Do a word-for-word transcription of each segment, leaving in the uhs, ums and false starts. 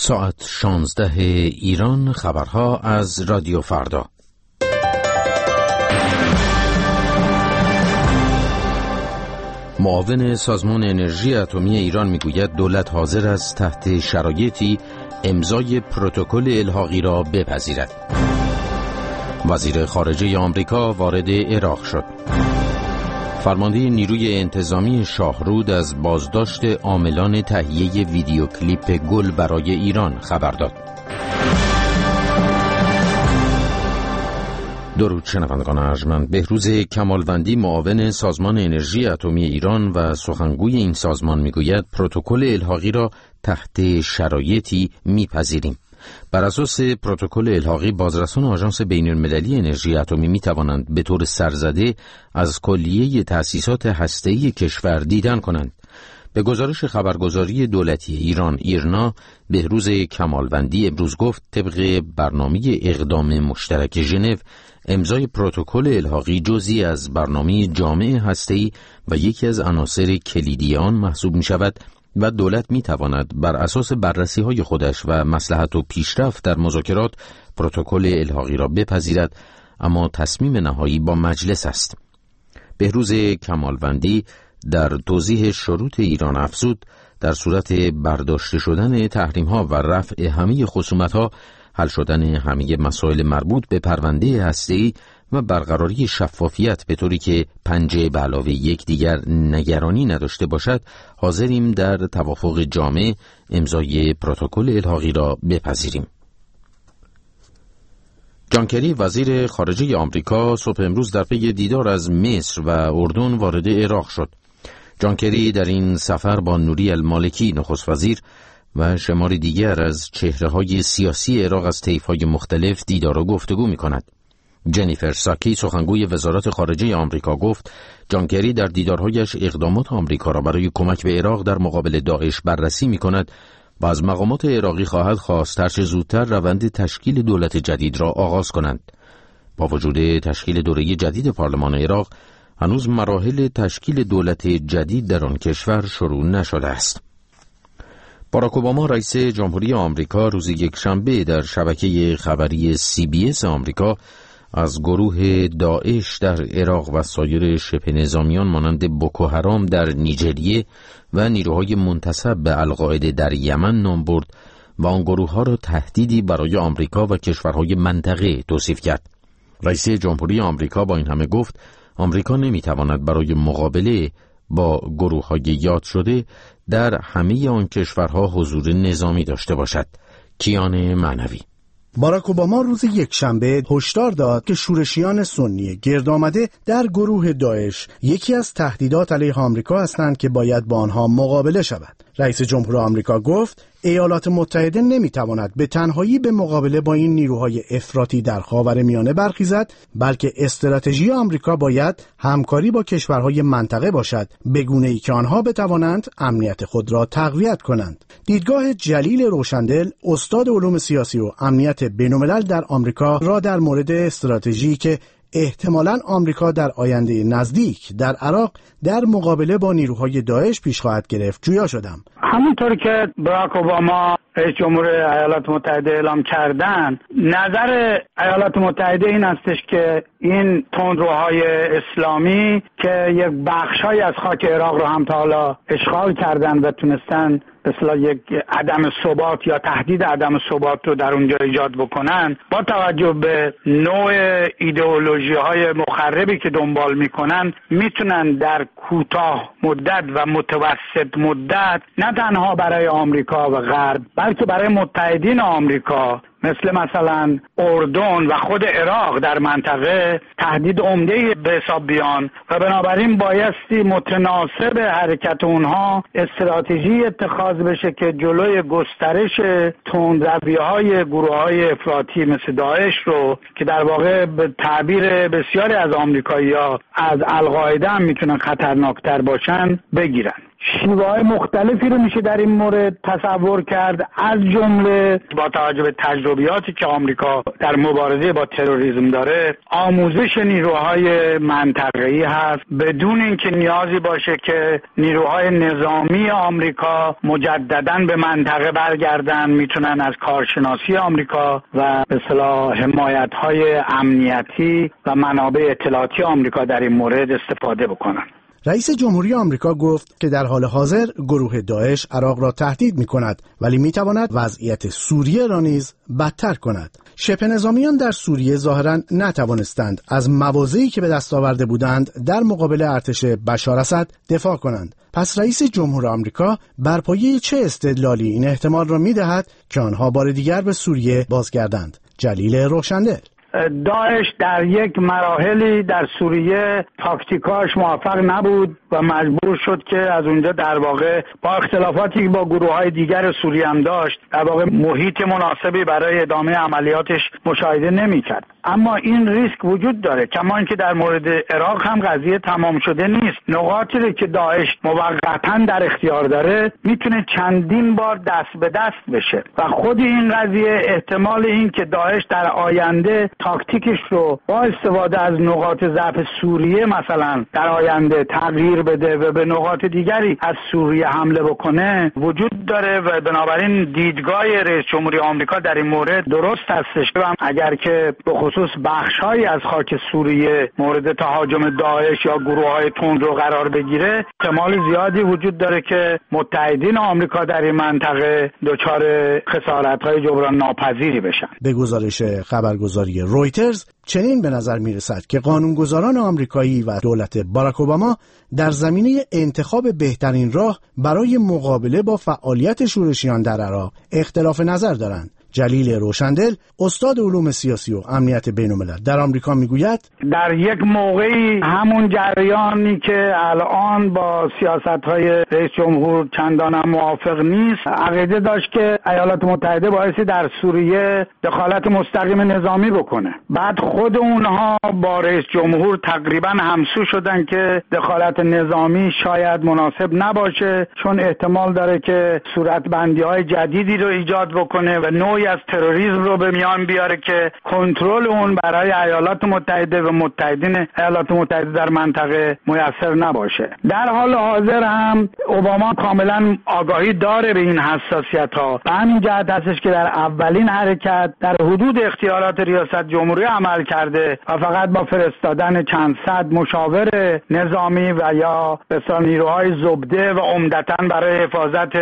ساعت شانزده ایران، خبرها از رادیو فردا. معاون سازمان انرژی اتمی ایران میگوید دولت حاضر است تحت شرایطی امضای پروتکل الحاقی را بپذیرد. وزیر خارجه آمریکا وارد عراق شد. فرمانده نیروی انتظامی شاهرود از بازداشت عاملان تهیه ویدیو کلیپ گل برای ایران خبر داد. درود شنوندگان ارجمند. بهروز کمالوندی معاون سازمان انرژی اتمی ایران و سخنگوی این سازمان میگوید پروتکل الحاقی را تحت شرایطی میپذیریم. بر اساس پروتکل الحاقی بازرسان آژانس بین‌المللی انرژی اتمی می توانند به طور سرزده از کلیه تأسیسات هسته‌ای کشور دیدن کنند. به گزارش خبرگزاری دولتی ایران ایرنا، بهروز کمالوندی امروز گفت طبق برنامه اقدام مشترک ژنو، امضای پروتکل الحاقی جزئی از برنامه جامع هسته‌ای و یکی از عناصر کلیدی آن محسوب می شود و دولت می تواند بر اساس بررسی های خودش و مصلحت و پیشرفت در مذاکرات پروتکل الحاقی را بپذیرد، اما تصمیم نهایی با مجلس است. بهروز کمالوندی در توضیح شروط ایران افزود در صورت برداشته شدن تحریم ها و رفع همه خصومت ها، حل شدن همه مسائل مربوط به پرونده هسته‌ای و برقراری شفافیت به طوری که پنجه به علاوه یک دیگر نگرانی نداشته باشد، حاضریم در توافق جامع امضای پروتکل الحاقی را بپذیریم. جان کری وزیر خارجه آمریکا صبح امروز در پی دیدار از مصر و اردن وارد عراق شد. جان کری در این سفر با نوری المالکی نخست وزیر و شماری دیگر از چهره‌های سیاسی عراق از طیف‌های مختلف دیدار و گفتگو می‌کند. جنیفر ساکی سخنگوی وزارت خارجه آمریکا گفت جان کری در دیدارهایش اقدامات آمریکا را برای کمک به عراق در مقابل داعش بررسی می‌کند و از مقامات عراقی خواهد خواست هرچه زودتر روند تشکیل دولت جدید را آغاز کنند. با وجود تشکیل دوره جدید پارلمان عراق، هنوز مراحل تشکیل دولت جدید در آن کشور شروع نشده است. باراک اوباما رئیس جمهوری آمریکا روز یکشنبه در شبکه خبری سی بی اس آمریکا از گروه داعش در عراق و سایر شبه نظامیان مانند بوکو حرام در نیجریه و نیروهای منتسب به القاعده در یمن نام برد و آن گروه ها را تهدیدی برای آمریکا و کشورهای منطقه توصیف کرد. رئیس جمهوری آمریکا با این همه گفت آمریکا نمیتواند برای مقابله با گروه های یاد شده در همه آن کشورها حضور نظامی داشته باشد. کیان معنوی. باراک اوباما روز یکشنبه هشدار داد که شورشیان سنی گرد آمده در گروه داعش یکی از تهدیدات علیه آمریکا هستند که باید با آنها مقابله شود. رئیس جمهور آمریکا گفت ایالات متحده نمیتواند به تنهایی به مقابله با این نیروهای افراطی در خاورمیانه برخیزد، بلکه استراتژی آمریکا باید همکاری با کشورهای منطقه باشد، به گونه‌ای که آنها بتوانند امنیت خود را تقویت کنند. دیدگاه جلیل روشندل، استاد علوم سیاسی و امنیت بین‌الملل در آمریکا را در مورد استراتژی که احتمالاً آمریکا در آینده نزدیک در عراق در مقابله با نیروهای داعش پیش خواهد گرفت جویا شدم. همونطور که باراک اوباما رئیس جمهور ایالات متحده اعلام کردن، نظر ایالات متحده این استش که این تندروهای اسلامی که یک بخشای از خاک عراق رو هم تا حالا اشغال کردن و تونستن به اصطلاح یک عدم ثبات یا تهدید عدم ثبات رو در اونجا ایجاد بکنن، با توجه به نوع ایدئولوژی های مخربی که دنبال میکنن، میتونن در کوتاه مدت و متوسط مدت نه تنها برای آمریکا و غرب بلکه برای متحدین آمریکا مثل مثلا اردن و خود عراق در منطقه تهدید عمده‌ای به حساب بیان و بنابراین بایستی متناسب حرکت اونها استراتژی اتخاذ بشه که جلوی گسترش تندروی‌های گروه‌های افراطی مثل داعش رو که در واقع به تعبیر بسیاری از آمریکایی‌ها از القاعده هم میتونن خطرناکتر باشن بگیرن. شیوه‌های مختلفی رو میشه در این مورد تصور کرد، از جمله با توجه به تجربیاتی که آمریکا در مبارزه با تروریسم داره، آموزش نیروهای منطقه‌ای هست بدون اینکه نیازی باشه که نیروهای نظامی آمریکا مجدداً به منطقه برگردن، میتونن از کارشناسی آمریکا و به اصطلاح حمایت‌های امنیتی و منابع اطلاعاتی آمریکا در این مورد استفاده بکنن. رئیس جمهوری آمریکا گفت که در حال حاضر گروه داعش عراق را تهدید می کند، ولی می تواند وضعیت سوریه را نیز بدتر کند. شبه نظامیان در سوریه ظاهراً نتوانستند از مواضعی که به دست آورده بودند در مقابل ارتش بشار اسد دفاع کنند. پس رئیس جمهور آمریکا بر پایه چه استدلالی این احتمال را می دهد که آنها بار دیگر به سوریه بازگردند؟ جلیل روشندل: داعش در یک مراحلی در سوریه تاکتیکاش موفق نبود و مجبور شد که از اونجا در واقع با اختلافاتی با گروه‌های دیگر سوریه هم داشت، در واقع محیط مناسبی برای ادامه عملیاتش مشاهده نمی‌کرد. اما این ریسک وجود داره، کما اینکه در مورد عراق هم قضیه تمام شده نیست. نقاطی رو که داعش موقتاً در اختیار داره میتونه چندین بار دست به دست بشه و خود این قضیه احتمال این که داعش در آینده تاکتیکش رو با استفاده از نقاط ضعف سوریه مثلا در آینده تغییر بده و به نقاط دیگری از سوریه حمله بکنه وجود داره و بنابراین دیدگاه رئیس جمهوری آمریکا در این مورد درست هستش. و اگر که به خصوص بخش‌هایی از خاک سوریه مورد تهاجم داعش یا گروه‌های تندرو قرار بگیره، احتمال زیادی وجود داره که متحدین آمریکا در این منطقه دچار خسارت‌های جبران ناپذیری بشن. به گزارش خبرگزاری رویترز چنین به نظر میرسد که قانونگذاران آمریکایی و دولت باراک اوباما در زمینه انتخاب بهترین راه برای مقابله با فعالیت شورشیان در عراق اختلاف نظر دارند. جلیل روشندل، استاد علوم سیاسی و امنیت بین‌الملل در آمریکا، میگوید در یک موقعی همون جریانی که الان با سیاست‌های رئیس جمهور چندان موافق نیست، عقیده داشت که ایالات متحده بایستی در سوریه دخالت مستقیم نظامی بکنه. بعد خود اونها با رئیس جمهور تقریبا همسو شدن که دخالت نظامی شاید مناسب نباشه، چون احتمال داره که صورتبندی‌های جدیدی رو ایجاد بکنه و نوعی از تروریسم رو به میان بیاره که کنترل اون برای ایالات متحده و متحدین ایالات متحده در منطقه میسر نباشه. در حال حاضر هم اوباما کاملا آگاهی داره به این حساسیت‌ها. به همین جهت هستش که در اولین حرکت در حدود اختیارات ریاست جمهوری عمل کرده و فقط با فرستادن چند صد مشاور نظامی و یا بسیار نیروهای زبده و عمدتاً برای حفاظت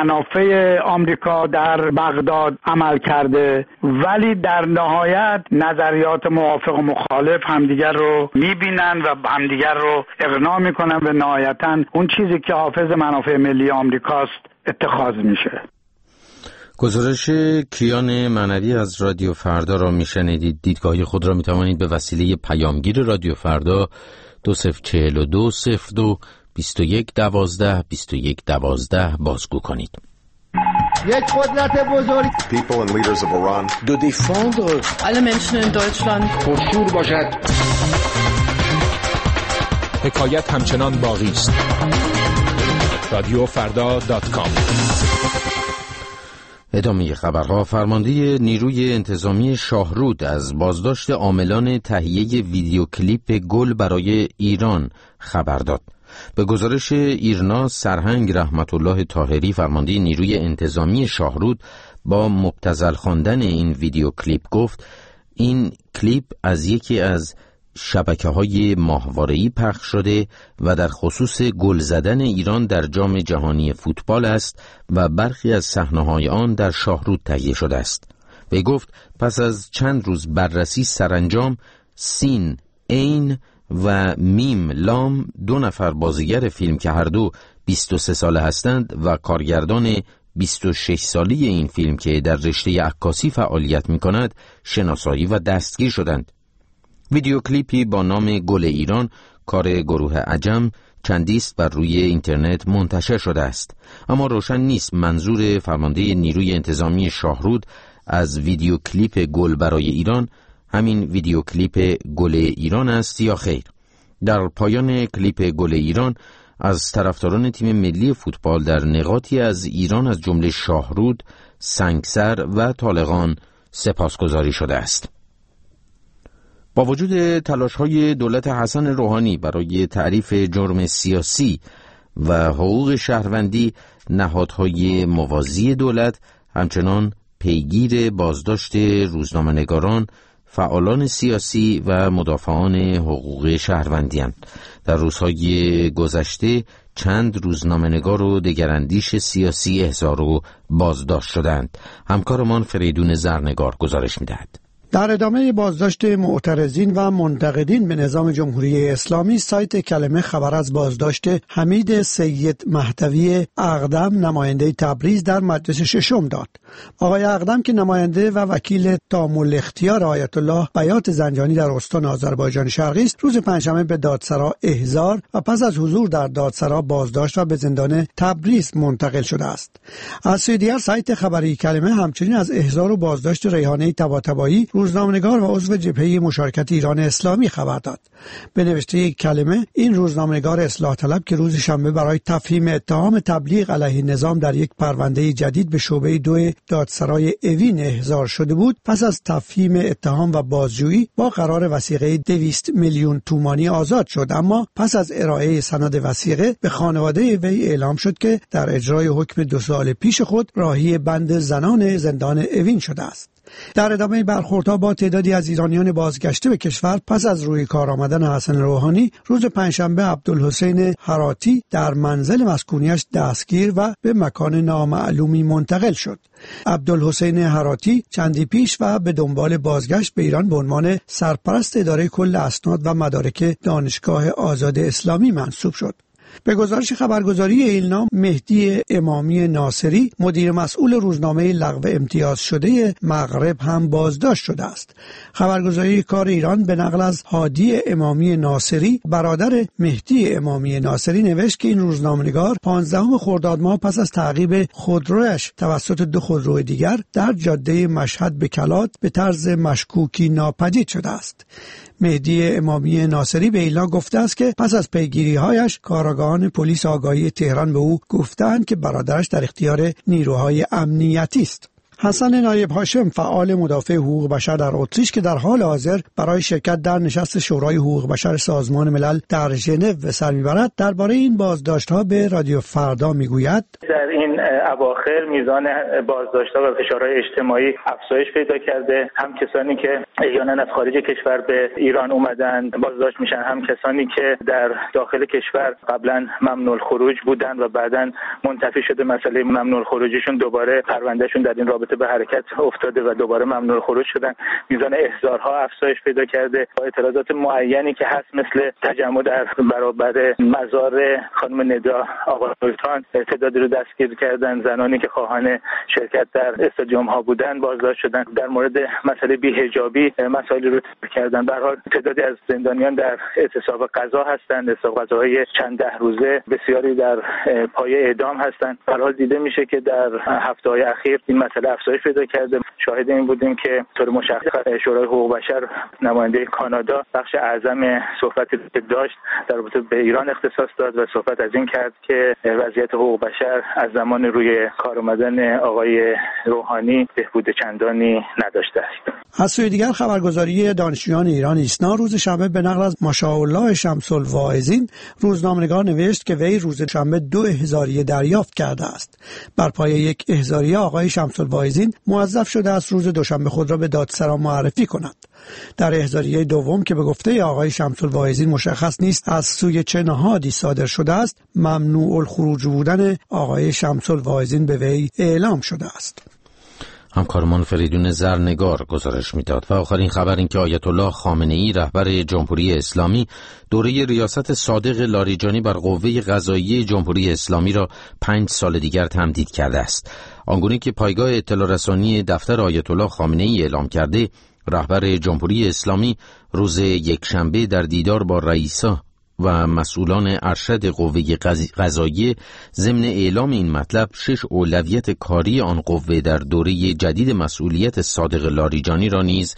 منافع آمریکا در بغداد عمل کرده، ولی در نهایت نظریات موافق و مخالف همدیگر رو میبینن و همدیگر رو اقناع میکنن و نهایتاً اون چیزی که حافظ منافع ملی آمریکاست اتخاذ میشه. گزارش کیان معنوی از رادیو فردا را میشنیدید. دیدگاه خود را میتوانید به وسیله پیامگیر رادیو فردا دو صفر چهل و دو صفر دو بیست و یک دوازده بیست و یک دوازده بازگو کنید. یک قدرت بزرگ People and leaders of Iran de défendre alle Menschen in Deutschland پرشور باشد. حکایت همچنان باقی است. رادیو فردا دات کام. ادامه خبرها. فرمانده نیروی انتظامی شاهرود از بازداشت عاملان تهیه ویدیو کلیپ گل برای ایران خبر داد. به گزارش ایرنا، سرهنگ رحمت الله طاهری، فرمانده نیروی انتظامی شاهرود، با مبتذل خواندن این ویدیو کلیپ گفت این کلیپ از یکی از شبکه‌های ماهواره‌ای پخش شده و در خصوص گل زدن ایران در جام جهانی فوتبال است و برخی از صحنه‌های آن در شاهرود تهیه شده است. وی گفت پس از چند روز بررسی سرانجام سین، عین و میم لام، دو نفر بازیگر فیلم که هر دو بیست و سه ساله هستند و کارگردان بیست و شش سالی این فیلم که در رشته عکاسی فعالیت می کند شناسایی و دستگیر شدند. ویدیو کلیپی با نام گل ایران، کار گروه عجم، چندیست بر روی اینترنت منتشر شده است، اما روشن نیست منظور فرمانده نیروی انتظامی شاهرود از ویدیو کلیپ گل برای ایران همین ویدیو کلیپ گل ایران است یا خیر. در پایان کلیپ گل ایران از طرفداران تیم ملی فوتبال در نقاطی از ایران از جمله شاهرود، سنگسر و طالقان سپاسگزاری شده است. با وجود تلاش‌های دولت حسن روحانی برای تعریف جرم سیاسی و حقوق شهروندی، نهادهای موازی دولت همچنان پیگیر بازداشت روزنامه‌نگاران، فعالان سیاسی و مدافعان حقوق شهروندی‌اند. در روزهای گذشته چند روزنامه‌نگار و دگراندیش سیاسی احضار و بازداشت شدند. همکارمان فریدون زرنگار گزارش می‌دهد. در ادامه بازداشت معترضین و منتقدین به نظام جمهوری اسلامی، سایت کلمه خبر از بازداشت حمید سید مهدوی اقدم، نماینده تبریز، در مجلس ششم داد. آقای اقدم که نماینده و وکیل تامل اختیار آیت الله بیات زنجانی در استان آذربایجان شرقی است، روز پنجشنبه به دادسرا احضار و پس از حضور در دادسرا بازداشت و به زندان تبریز منتقل شده است. از سوی دیگر سایت خبری کلمه همچنین از احضار و بازداشت ریحانه طباطبایی، روزنامه‌نگار و عضو جبهه مشارکت ایران اسلامی خبر داد. به نوشته کلمه، این روزنامه‌نگار اصلاح طلب که روز شنبه برای تفهیم اتهام تبلیغ علیه نظام در یک پرونده جدید به شعبه دو دادسرای اوین احضار شده بود، پس از تفهیم اتهام و بازجویی با قرار وثیقه دویست میلیون تومانی آزاد شد، اما پس از ارائه سند وثیقه به خانواده وی اعلام شد که در اجرای حکم دو سال پیش خود راهی بند زنان زندان اوین شده است. در ادامه برخوردها با تعدادی از ایرانیان بازگشته به کشور پس از روی کار آمدن حسن روحانی، روز پنجشنبه عبدالحسین هراتی در منزل مسکونیش دستگیر و به مکان نامعلومی منتقل شد. عبدالحسین هراتی چندی پیش و به دنبال بازگشت به ایران به عنوان سرپرست اداره کل اسناد و مدارک دانشگاه آزاد اسلامی منصوب شد. به گزارش خبرگزاری ایلنا، مهدی امامی ناصری، مدیر مسئول روزنامه لغو امتیاز شده مغرب، هم بازداشت شده است. خبرگزاری کار ایران به نقل از هادی امامی ناصری، برادر مهدی امامی ناصری، نوشت که این روزنامه‌نگار پانزدهم خرداد ماه پس از تعقیب خودرویش توسط دو خودرو دیگر در جاده مشهد به کلات به طرز مشکوکی ناپدید شده است. مهدی امامی ناصری به ایلنا گفته است که پس از پیگیری‌هایش کارآگاهان پلیس آگاهی تهران به او گفتند که برادرش در اختیار نیروهای امنیتی است. حسن نایب هاشم، فعال مدافع حقوق بشر در اتریش که در حال حاضر برای شرکت در نشست شورای حقوق بشر سازمان ملل در ژنو به سر میبرد، درباره این بازداشت‌ها به رادیو فردا میگوید: در این اواخر میزان بازداشت‌ها و فشارهای اجتماعی افزایش پیدا کرده. هم کسانی که احیانا از خارج کشور به ایران اومدن بازداشت میشن، هم کسانی که در داخل کشور قبلا ممنوع الخروج بودن و بعداً منتفی شده مسئله ممنوع الخروجیشون، دوباره پروندهشون در این رابطه به حرکت افتاده و دوباره ممنوع خروج شدن. میزان احضارها افزایش پیدا کرده. با اعتراضات معینی که هست، مثل تجمع در برابر مزار خانم ندا آقا سلطان، تعدادی رو دستگیر کردن. زنانی که خواهان شرکت در استادیوم ها بودن بازداشت شدن. در مورد مسئله بی‌حجابی مسائلی رو تحقیق کردن. به هر حال تعدادی از زندانیان در اعتصاب قضا هستند، اعتصاب قضاهای چند ده روزه، بسیاری در پای اعدام هستند. به هر حال دیده میشه که در هفته‌های اخیر این مسئله افزایش پیدا کرده. شاهد این بودیم که طور مشخص شورای حقوق بشر، نماینده کانادا، بخش اعظم صحبتی که داشت در رابطه به ایران اختصاص داد و صحبت از این کرد که وضعیت حقوق بشر از زمان روی کار آمدن آقای روحانی بهبود چندانی نداشته است. از سوی دیگر خبرگزاری دانشجویان ایران ایسنا روز شنبه به نقل از ماشاءالله شمس الواعظین، روزنامه‌نگار، نوشت که وی روز شنبه دو احضاریه دریافت کرده است. بر پایه یک احضاریه آقای شمس الواعظین موظف شده است روز دوشنبه خود را به دادسرا معرفی کند. در احضاریه دوم که به گفته آقای شمس الواعظین مشخص نیست از سوی چه نهادی صادر شده است، ممنوع الخروج بودن آقای شمس الواعظین به وی اعلام شده است. همکارمان فریدون زرنگار گزارش میداد. و آخرین خبر این که آیت الله خامنه‌ای، رهبر جمهوری اسلامی، دوره ریاست صادق لاریجانی بر قوه قضاییه جمهوری اسلامی را پنج سال دیگر تمدید کرده است. آنگونه که پایگاه اطلاع رسانی دفتر آیت الله خامنه‌ای اعلام کرده، رهبر جمهوری اسلامی روز یکشنبه در دیدار با رئیسا و مسئولان ارشد قوه قضاییه ضمن اعلام این مطلب، شش اولویت کاری آن قوه در دوره جدید مسئولیت صادق لاریجانی را نیز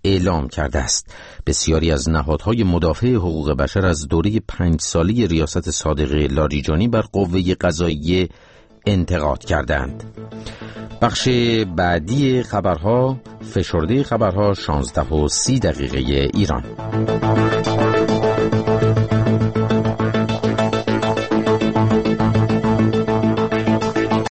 اعلام کرده است. بسیاری از نهادهای مدافع حقوق بشر از دوره پنج سالی ریاست صادق لاریجانی بر قوه قضاییه انتقاد کردند. بخش بعدی خبرها، فشرده خبرها، شانزده و سی دقیقه ایران.